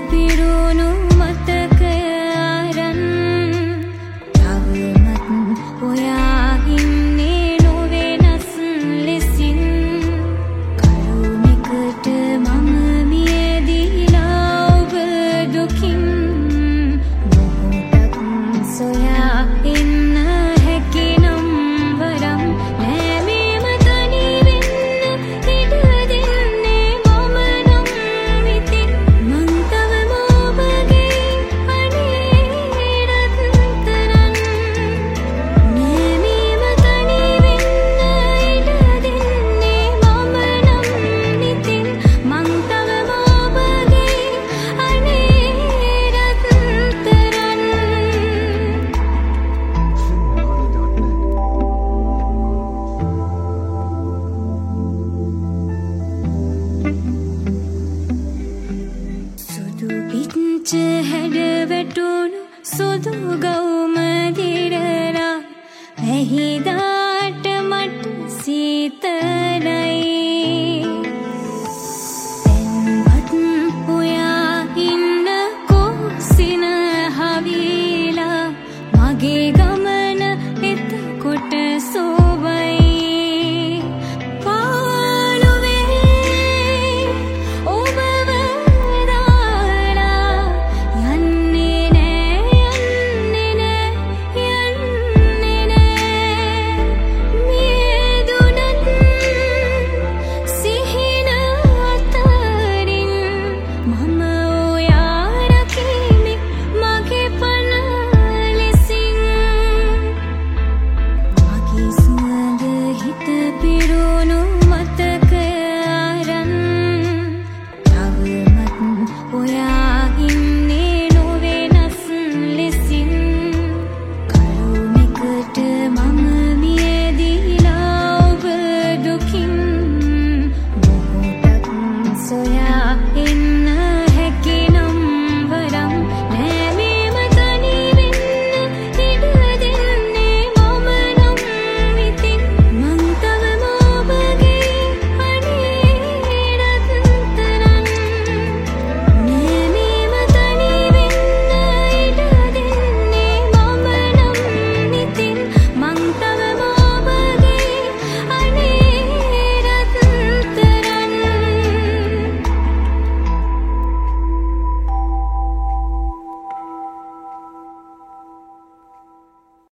පිරුණු මතකය අරන් තවමත් ඔයා ඉන්නේ නොවෙනස් ලෙසින් කරුණෙකට මම මියදීලා ඔබ දුකින් මොහොතක් සොයා එන්න හැකිනම් වරම් නෑ මේම තනි වෙන්න ඉඩ දෙන්නේ මම නම් ඉතින් මං තවම ඔබගේ අනේරත් තරන් නෑ මේම තනි වෙන්න ඉඩ දෙන්නේ මම නම් ඉතින් මං තවම ඔබගේ අනේරත් තරන් සුදු පිච්ච හැඩ වැටුණු සුදු ගවුම දිරලා වැහිදාට මට සීතල